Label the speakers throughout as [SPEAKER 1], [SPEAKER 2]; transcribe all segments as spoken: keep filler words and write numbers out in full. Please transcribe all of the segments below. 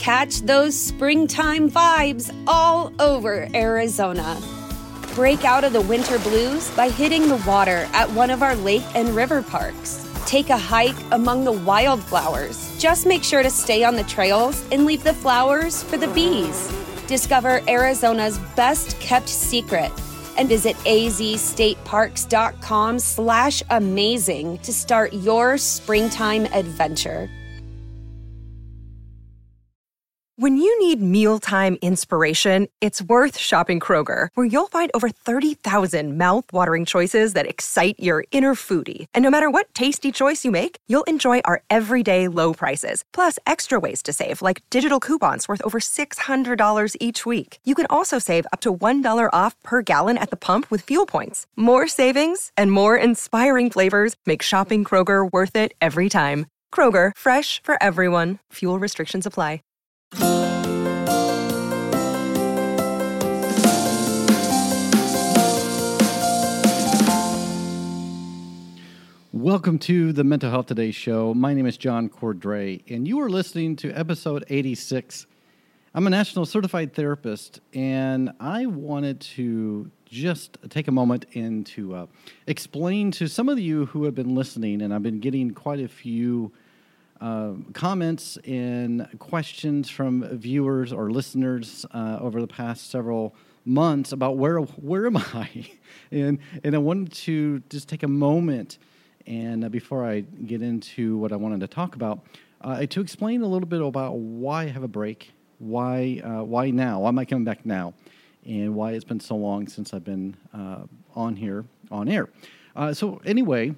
[SPEAKER 1] Catch those springtime vibes all over Arizona. Break out of the winter blues by hitting the water at one of our lake and river parks. Take a hike among the wildflowers. Just make sure to stay on the trails and leave the flowers for the bees. Discover Arizona's best-kept secret and visit azstateparks.com slash amazing to start your springtime adventure.
[SPEAKER 2] When you need mealtime inspiration, it's worth shopping Kroger, where you'll find over thirty thousand mouth-watering choices that excite your inner foodie. And no matter what tasty choice you make, you'll enjoy our everyday low prices, plus extra ways to save, like digital coupons worth over six hundred dollars each week. You can also save up to one dollar off per gallon at the pump with fuel points. More savings and more inspiring flavors make shopping Kroger worth it every time. Kroger, fresh for everyone. Fuel restrictions apply.
[SPEAKER 3] Welcome to the Mental Health Today show. My name is John Cordray, and you are listening to episode eighty-six. I'm a national certified therapist, and I wanted to just take a moment and to uh, explain to some of you who have been listening, and I've been getting quite a few Uh, comments and questions from viewers or listeners uh, over the past several months about where where am I, and and I wanted to just take a moment and uh, before I get into what I wanted to talk about, uh, to explain a little bit about why I have a break, why uh, why now, why am I coming back now, and why it's been so long since I've been uh, on here on air. Uh, so anyway.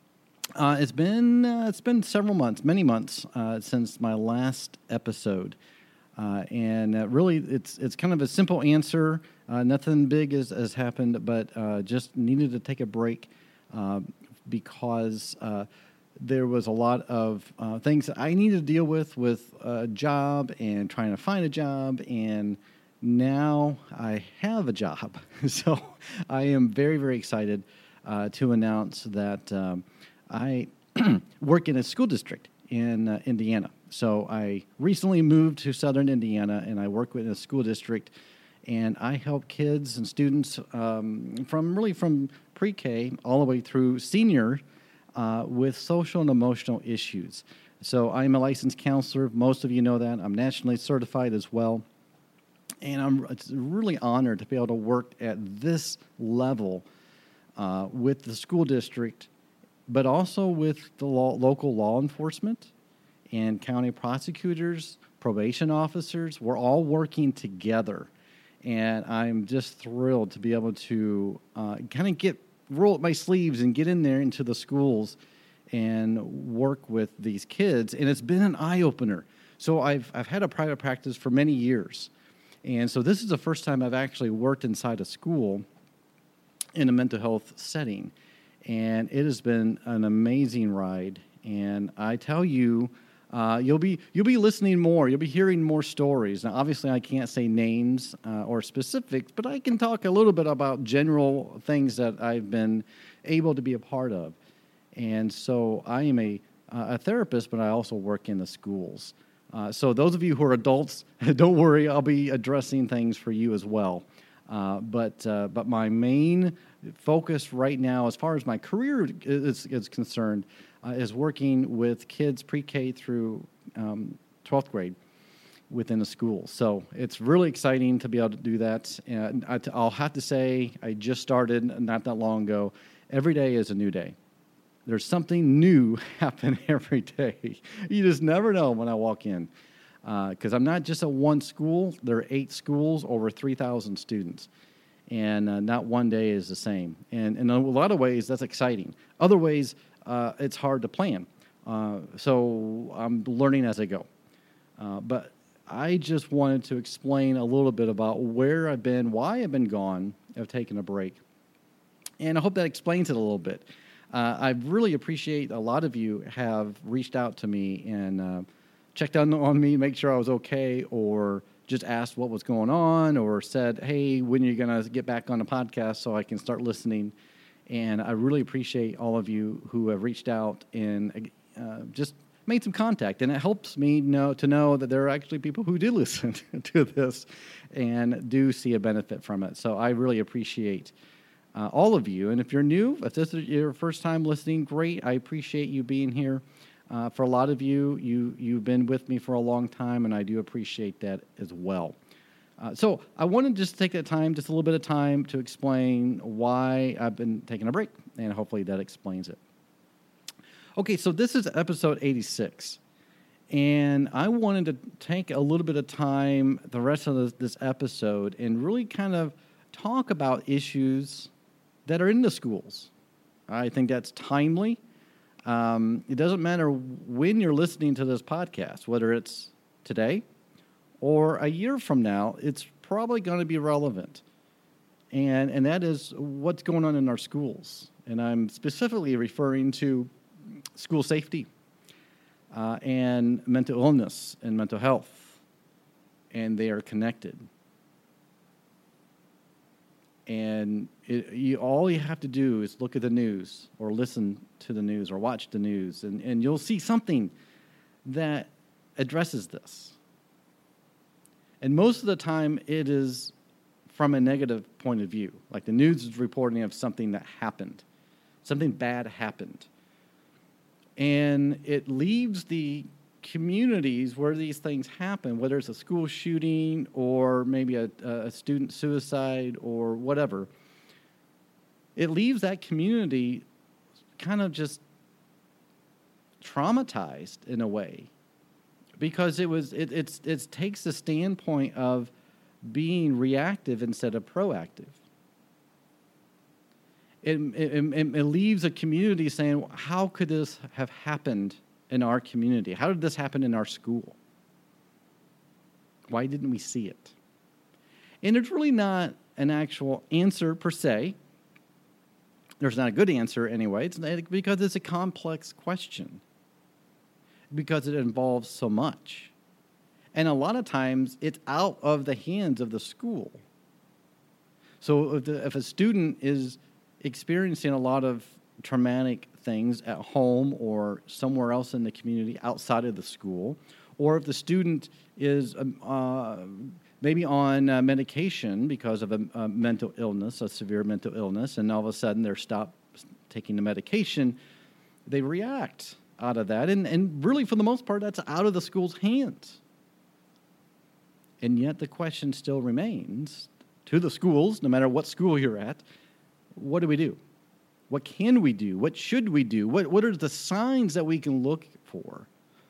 [SPEAKER 3] Uh, it's been uh, it's been several months, many months uh, since my last episode, uh, and uh, really it's it's kind of a simple answer. Uh, nothing big has, has happened, but uh, just needed to take a break uh, because uh, there was a lot of uh, things that I needed to deal with with a job and trying to find a job, and now I have a job. So I am very very excited uh, to announce that. Um, I work in a school district in uh, Indiana. So I recently moved to southern Indiana, and I work in a school district, and I help kids and students um, from really from pre-K all the way through senior uh, with social and emotional issues. So I'm a licensed counselor. Most of you know that. I'm nationally certified as well. And I'm it's really honored to be able to work at this level uh, with the school district, but also with the law, local law enforcement and county prosecutors, probation officers. We're all working together, and I'm just thrilled to be able to uh, kind of get roll up my sleeves and get in there into the schools and work with these kids. And it's been an eye-opener. So I've I've had a private practice for many years, and so this is the first time I've actually worked inside a school in a mental health setting. And it has been an amazing ride. And I tell you, uh, you'll be you'll be listening more. You'll be hearing more stories. Now, obviously, I can't say names uh, or specifics, but I can talk a little bit about general things that I've been able to be a part of. And so I am a uh, a therapist, but I also work in the schools. Uh, so those of you who are adults, don't worry. I'll be addressing things for you as well. Uh, but uh, but my main focus right now, as far as my career is, is concerned, uh, is working with kids pre-K through um, twelfth grade within a school. So it's really exciting to be able to do that. And I, I'll have to say, I just started not that long ago. Every day is a new day. There's something new happening every day. You just never know when I walk in. Because uh, I'm not just at one school. There are eight schools, over three thousand students. And uh, not one day is the same. And, and in a lot of ways, that's exciting. Other ways, uh, it's hard to plan. Uh, so I'm learning as I go. Uh, but I just wanted to explain a little bit about where I've been, why I've been gone, I've taken a break. And I hope that explains it a little bit. Uh, I really appreciate a lot of you have reached out to me and uh, checked on, on me, make sure I was okay, or just asked what was going on, or said, hey, when are you going to get back on the podcast so I can start listening? And I really appreciate all of you who have reached out and uh, just made some contact, and it helps me know to know that there are actually people who do listen to this and do see a benefit from it. So I really appreciate uh, all of you. And if you're new, if this is your first time listening, great. I appreciate you being here. Uh, for a lot of you, you you've been with me for a long time, and I do appreciate that as well. Uh, so I want to just take that time, just a little bit of time, to explain why I've been taking a break, and hopefully that explains it. Okay, so this is episode eighty-six, and I wanted to take a little bit of time, the rest of this, this episode, and really kind of talk about issues that are in the schools. I think that's timely. Um, it doesn't matter when you're listening to this podcast, whether it's today or a year from now, it's probably going to be relevant. And, and that is what's going on in our schools. And I'm specifically referring to school safety, uh, and mental illness and mental health, and they are connected. And it, you, all you have to do is look at the news or listen to the news or watch the news, and, and you'll see something that addresses this. And most of the time, it is from a negative point of view. Like the news is reporting of something that happened, something bad happened. And it leaves the communities where these things happen, whether it's a school shooting or maybe a, a student suicide or whatever, it leaves that community kind of just traumatized in a way, because it was it it's it takes the standpoint of being reactive instead of proactive. It, it, it, it leaves a community saying, how could this have happened in our community? How did this happen in our school? Why didn't we see it? And it's really not an actual answer per se. There's not a good answer anyway. It's because it's a complex question, because it involves so much. And a lot of times it's out of the hands of the school. So if, the, if a student is experiencing a lot of traumatic things at home or somewhere else in the community outside of the school, or if the student is uh, maybe on uh, medication because of a, a mental illness, a severe mental illness, and all of a sudden they're stopped taking the medication, they react out of that. And, and really, for the most part, that's out of the school's hands. And yet the question still remains to the schools, no matter what school you're at, what do we do? What can we do? What should we do? What what are the signs that we can look for?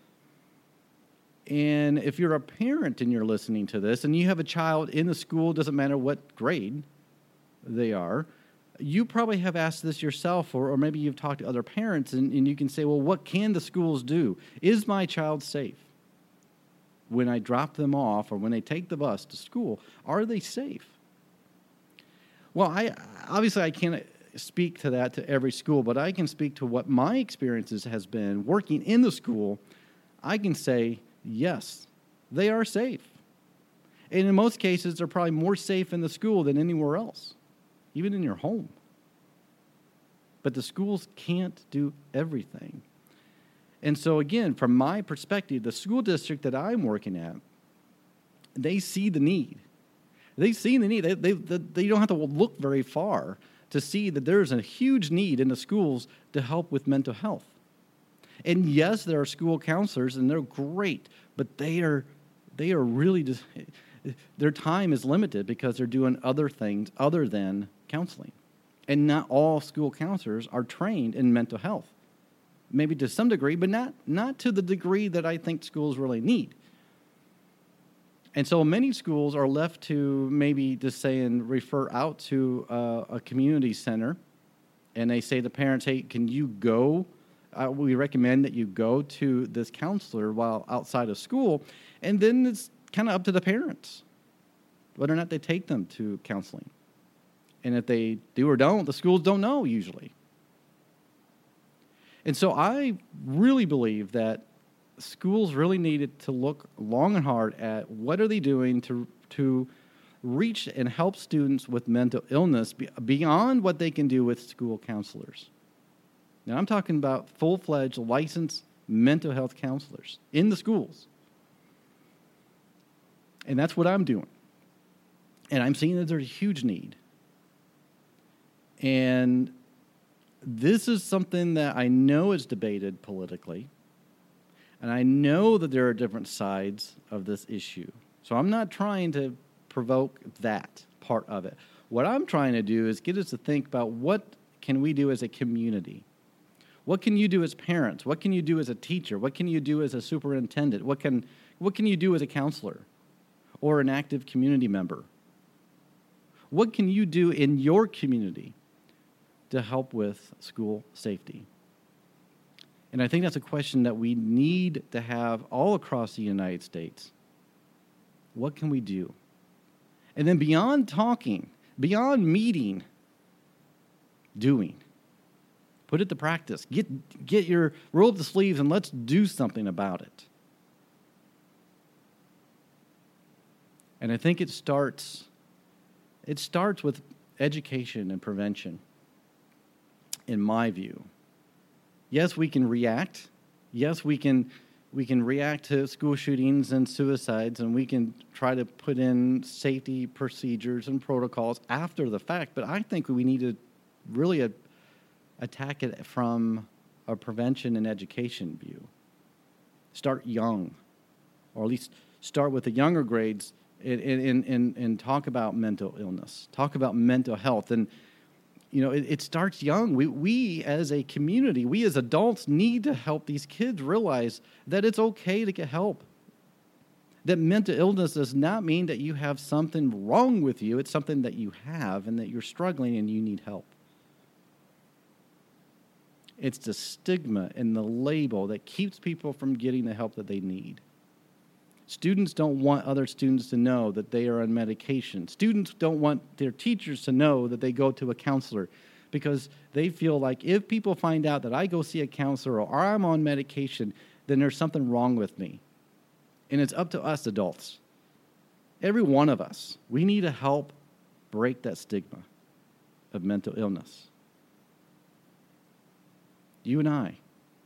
[SPEAKER 3] And if you're a parent and you're listening to this and you have a child in the school, doesn't matter what grade they are, you probably have asked this yourself, or, or maybe you've talked to other parents, and, and you can say, well, what can the schools do? Is my child safe? When I drop them off or when they take the bus to school, are they safe? Well, I obviously I can't speak to that to every school, but I can speak to what my experiences has been working in the school. I can say, yes, they are safe. And in most cases, they're probably more safe in the school than anywhere else, even in your home. But the schools can't do everything. And so again, from my perspective, the school district that I'm working at, they see the need. They see the need. They, they, they don't have to look very far to see that there's a huge need in the schools to help with mental health. And yes, there are school counselors, and they're great, but they are they are really just, their time is limited because they're doing other things other than counseling. And not all school counselors are trained in mental health. Maybe to some degree, but not not to the degree that I think schools really need. And so many schools are left to maybe just say and refer out to uh, a community center, and they say to parents, hey, can you go? Uh, we recommend that you go to this counselor while outside of school. And then it's kind of up to the parents whether or not they take them to counseling. And if they do or don't, the schools don't know usually. And so I really believe that schools really needed to look long and hard at what are they doing to to reach and help students with mental illness beyond what they can do with school counselors. Now, I'm talking about full-fledged licensed mental health counselors in the schools. And that's what I'm doing. And I'm seeing that there's a huge need. And this is something that I know is debated politically. And I know that there are different sides of this issue. So I'm not trying to provoke that part of it. What I'm trying to do is get us to think about what can we do as a community? What can you do as parents? What can you do as a teacher? What can you do as a superintendent? What can, what can you do as a counselor or an active community member? What can you do in your community to help with school safety? And I think that's a question that we need to have all across the United States. What can we do? And then beyond talking, beyond meeting, doing. Put it to practice. Get, get your, roll up the sleeves and let's do something about it. And I think it starts, it starts with education and prevention, in my view. Yes, we can react. Yes, we can we can react to school shootings and suicides, and we can try to put in safety procedures and protocols after the fact. But I think we need to really a, attack it from a prevention and education view. Start young, or at least start with the younger grades and, and, and, and talk about mental illness, talk about mental health. And you know, it, it starts young. We, we as a community, we as adults need to help these kids realize that it's okay to get help. That mental illness does not mean that you have something wrong with you. It's something that you have and that you're struggling and you need help. It's the stigma and the label that keeps people from getting the help that they need. Students don't want other students to know that they are on medication. Students don't want their teachers to know that they go to a counselor because they feel like if people find out that I go see a counselor or I'm on medication, then there's something wrong with me. And it's up to us adults. Every one of us, we need to help break that stigma of mental illness. You and I.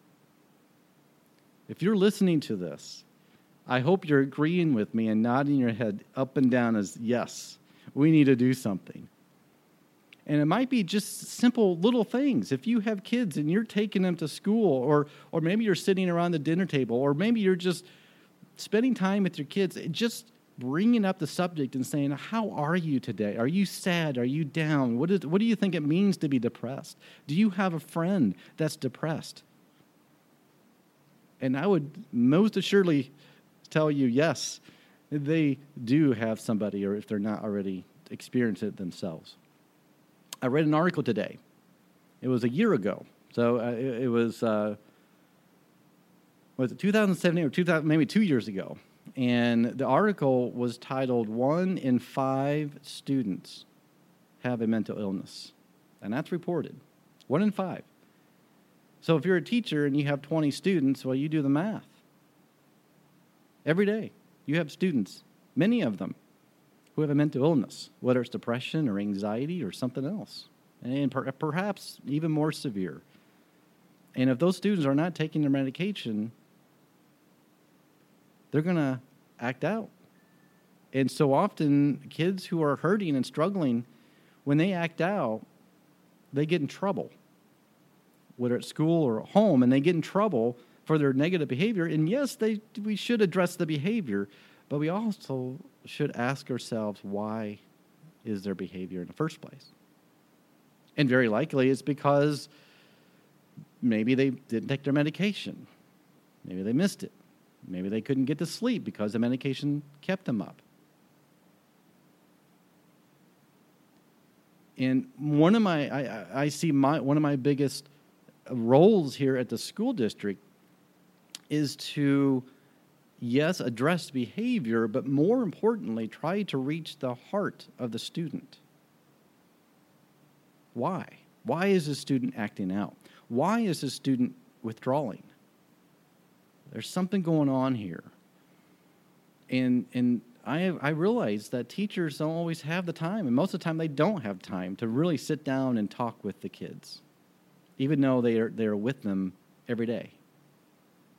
[SPEAKER 3] If you're listening to this, I hope you're agreeing with me and nodding your head up and down as, yes, we need to do something. And it might be just simple little things. If you have kids and you're taking them to school, or or maybe you're sitting around the dinner table, or maybe you're just spending time with your kids, just bringing up the subject and saying, how are you today? Are you sad? Are you down? What is, what do you think it means to be depressed? Do you have a friend that's depressed? And I would most assuredly tell you, yes, they do have somebody, or if they're not already experienced it themselves. I read an article today. It was a year ago. So uh, it, it was, uh, was it two thousand seventeen or two thousand, maybe two years ago. And the article was titled, One in Five Students Have a Mental Illness. And that's reported. One in five. So if you're a teacher and you have twenty students, well, you do the math. Every day, you have students, many of them, who have a mental illness, whether it's depression or anxiety or something else, and per- perhaps even more severe. And if those students are not taking their medication, they're going to act out. And so often, kids who are hurting and struggling, when they act out, they get in trouble, whether at school or at home, and they get in trouble for their negative behavior. And yes, they we should address the behavior, but we also should ask ourselves, why is their behavior in the first place? And very likely it's because maybe they didn't take their medication. Maybe they missed it. Maybe they couldn't get to sleep because the medication kept them up. And one of my, I, I see my one of my biggest roles here at the school district is to, yes, address behavior, but more importantly, try to reach the heart of the student. Why? Why is the student acting out? Why is the student withdrawing? There's something going on here. And and I I realize that teachers don't always have the time, and most of the time they don't have time to really sit down and talk with the kids, even though they are they are with them every day.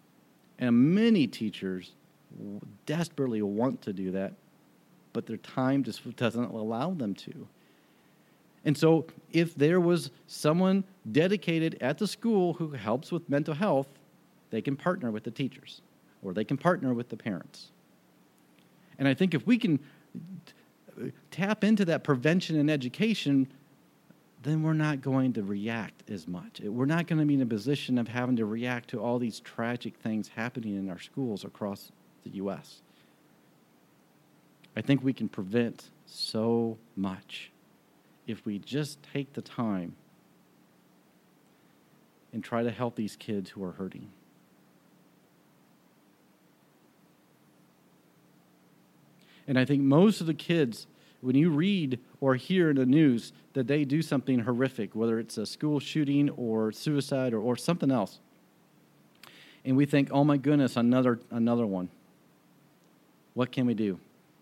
[SPEAKER 3] And many teachers desperately want to do that, but their time just doesn't allow them to. And so if there was someone dedicated at the school who helps with mental health, they can partner with the teachers, or they can partner with the parents. And I think if we can tap into that prevention and education, then we're not going to react as much. We're not going to be in a position of having to react to all these tragic things happening in our schools across the U S. I think we can prevent so much if we just take the time and try to help these kids who are hurting. And I think most of the kids, when you read or hear in the news that they do something horrific, whether it's a school shooting or suicide or, or something else, and we think, oh my goodness, another another one. What can we do?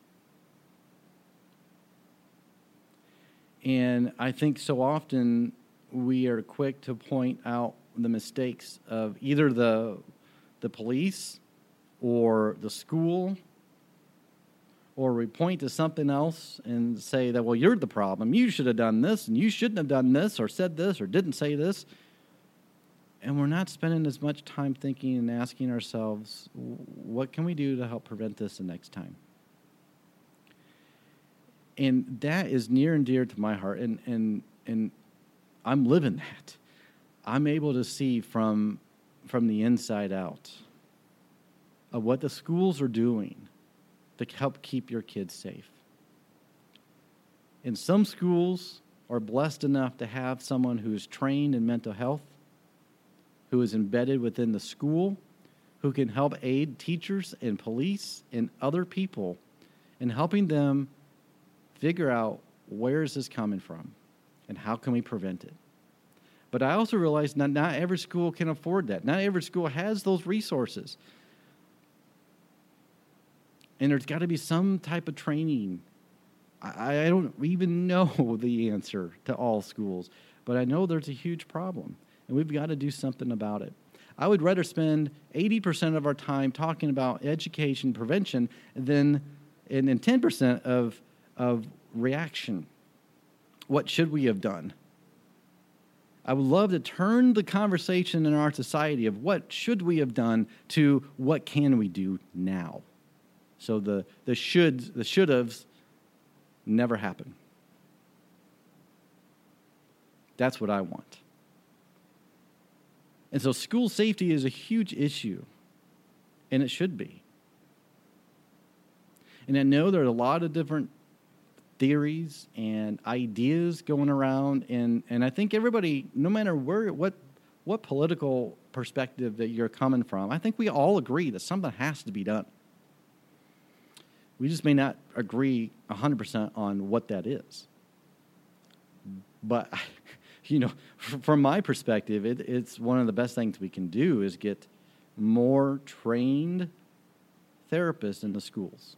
[SPEAKER 3] And I think so often we are quick to point out the mistakes of either the the police or the school, or we point to something else and say that, well, you're the problem. You should have done this, and you shouldn't have done this, or said this, or didn't say this. And we're not spending as much time thinking and asking ourselves, what can we do to help prevent this the next time? And that is near and dear to my heart, and and and I'm living that. I'm able to see from from the inside out of what the schools are doing to help keep your kids safe. And some schools are blessed enough to have someone who is trained in mental health, who is embedded within the school, who can help aid teachers and police and other people in helping them figure out where is this coming from and how can we prevent it. But I also realize not, not every school can afford that. Not every school has those resources. And there's got to be some type of training. I, I don't even know the answer to all schools, but I know there's a huge problem, and we've got to do something about it. I would rather spend eighty percent of our time talking about education prevention than and then ten percent of of reaction. What should we have done? I would love to turn the conversation in our society of what should we have done to what can we do now. So the the shoulds, the should haves never happen. That's what I want. And so school safety is a huge issue, and it should be. And I know there are a lot of different theories and ideas going around, and, and I think everybody, no matter where what what political perspective that you're coming from, I think we all agree that something has to be done. We just may not agree one hundred percent on what that is. But, you know, from my perspective, it, it's one of the best things we can do is get more trained therapists in the schools.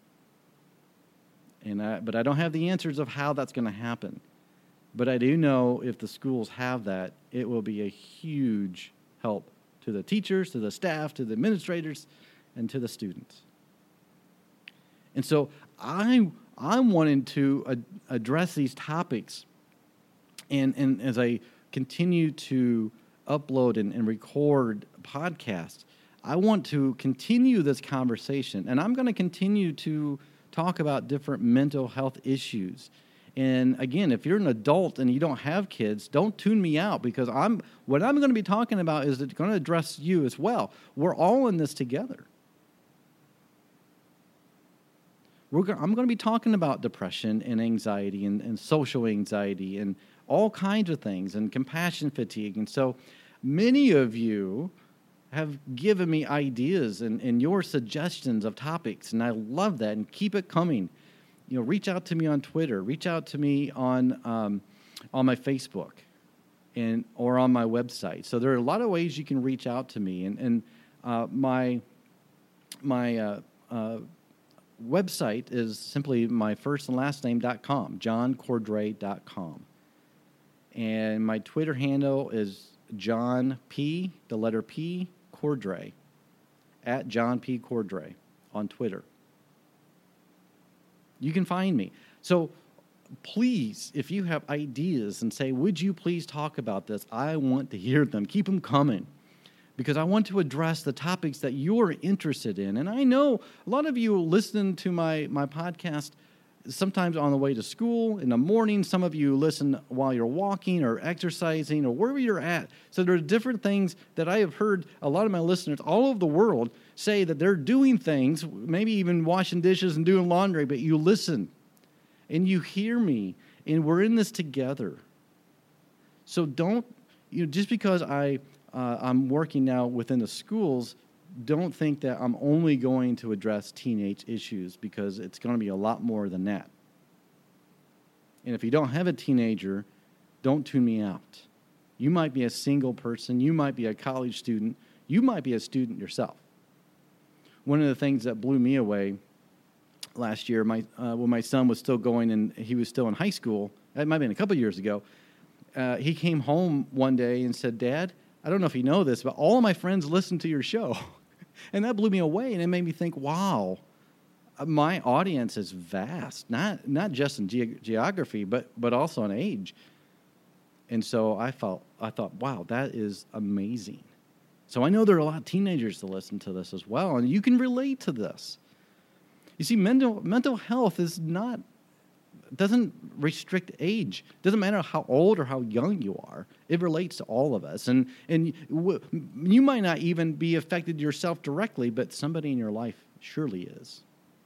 [SPEAKER 3] And I, but I don't have the answers of how that's going to happen. But I do know if the schools have that, it will be a huge help to the teachers, to the staff, to the administrators, and to the students. And so I, I'm wanting to ad- address these topics. And, and as I continue to upload and, and record podcasts, I want to continue this conversation. And I'm going to continue to talk about different mental health issues. And again, if you're an adult and you don't have kids, don't tune me out, because I'm what I'm going to be talking about is going to address you as well. We're all in this together. We're go- I'm going to be talking about depression and anxiety and, and social anxiety and all kinds of things and compassion fatigue. And so many of you have given me ideas and, and your suggestions of topics, and I love that, and keep it coming. You know, reach out to me on Twitter, reach out to me on um, on my Facebook, and or on my website. So there are a lot of ways you can reach out to me, and and uh, my my uh, uh, website is simply my first and last name dot com, john cordray dot com, and my Twitter handle is John P, the letter P, Cordray, at John P. Cordray on Twitter. You can find me. So please, if you have ideas and say, would you please talk about this? I want to hear them. Keep them coming, because I want to address the topics that you're interested in. And I know a lot of you listen to my, my podcast sometimes on the way to school, in the morning. Some of you listen while you're walking or exercising or wherever you're at. So there are different things that I have heard a lot of my listeners all over the world say that they're doing things, maybe even washing dishes and doing laundry, but you listen and you hear me, and we're in this together. So don't, you know, just because I, uh, I'm working now within the schools, don't think that I'm only going to address teenage issues, because it's going to be a lot more than that. And if you don't have a teenager, don't tune me out. You might be a single person. You might be a college student. You might be a student yourself. One of the things that blew me away last year, my uh, when my son was still going and he was still in high school, it might have been a couple years ago, uh, he came home one day and said, "Dad, I don't know if you know this, but all of my friends listen to your show." And that blew me away, and it made me think, wow, my audience is vast, not not just in ge- geography, but but also in age. And so I felt, I thought, wow, that is amazing. So I know there are a lot of teenagers that listen to this as well, and you can relate to this. You see, mental mental health is not, doesn't restrict age. It doesn't matter how old or how young you are. It relates to all of us. And and w- you might not even be affected yourself directly, but somebody in your life surely is.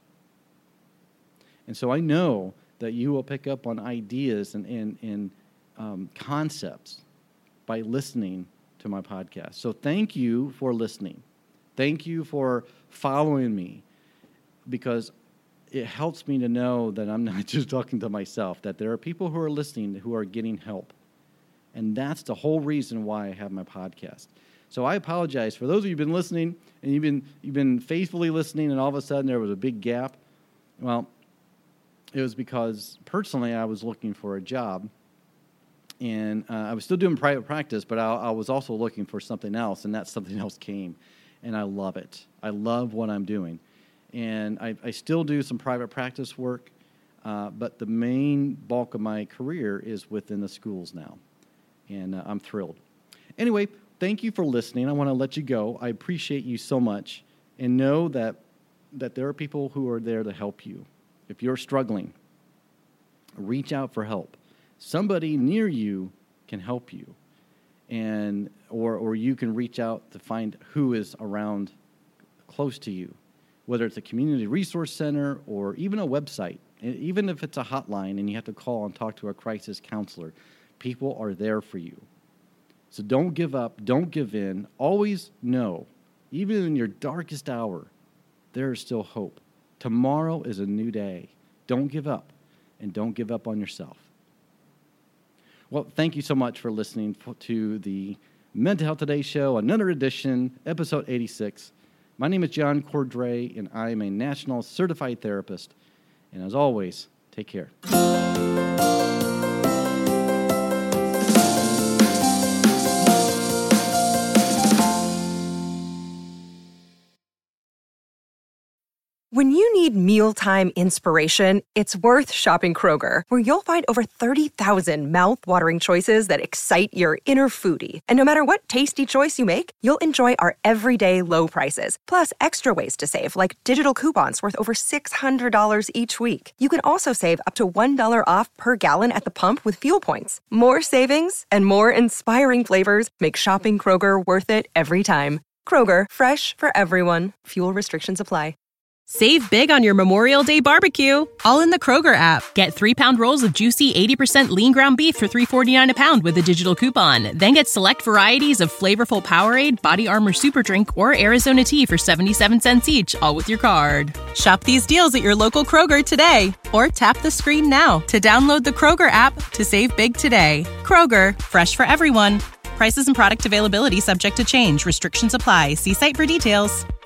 [SPEAKER 3] And so I know that you will pick up on ideas and, and, and um, concepts by listening to my podcast. So thank you for listening. Thank you for following me, because it helps me to know that I'm not just talking to myself, that there are people who are listening who are getting help. And that's the whole reason why I have my podcast. So I apologize for those of you who've been listening and you've been you've been faithfully listening, and all of a sudden there was a big gap. Well, it was because personally I was looking for a job, and uh, I was still doing private practice, but I, I was also looking for something else, and that something else came, and I love it. I love what I'm doing. And I, I still do some private practice work, uh, but the main bulk of my career is within the schools now, and uh, I'm thrilled. Anyway, thank you for listening. I want to let you go. I appreciate you so much, and know that that there are people who are there to help you. If you're struggling, reach out for help. Somebody near you can help you, and or or you can reach out to find who is around close to you, whether it's a community resource center or even a website. Even if it's a hotline and you have to call and talk to a crisis counselor, people are there for you. So don't give up, don't give in. Always know, even in your darkest hour, there is still hope. Tomorrow is a new day. Don't give up, and don't give up on yourself. Well, thank you so much for listening to the Mental Health Today show, another edition, episode eighty-six. My name is John Cordray, and I am a national certified therapist. And as always, take care.
[SPEAKER 2] When you need mealtime inspiration, it's worth shopping Kroger, where you'll find over thirty thousand mouth-watering choices that excite your inner foodie. And no matter what tasty choice you make, you'll enjoy our everyday low prices, plus extra ways to save, like digital coupons worth over six hundred dollars each week. You can also save up to one dollar off per gallon at the pump with fuel points. More savings and more inspiring flavors make shopping Kroger worth it every time. Kroger, fresh for everyone. Fuel restrictions apply.
[SPEAKER 4] Save big on your Memorial Day barbecue, all in the Kroger app. Get three-pound rolls of juicy eighty percent lean ground beef for three forty-nine a pound with a digital coupon. Then get select varieties of flavorful Powerade, Body Armor Super Drink, or Arizona tea for seventy-seven cents each, all with your card. Shop these deals at your local Kroger today, or tap the screen now to download the Kroger app to save big today. Kroger, fresh for everyone. Prices and product availability subject to change. Restrictions apply. See site for details.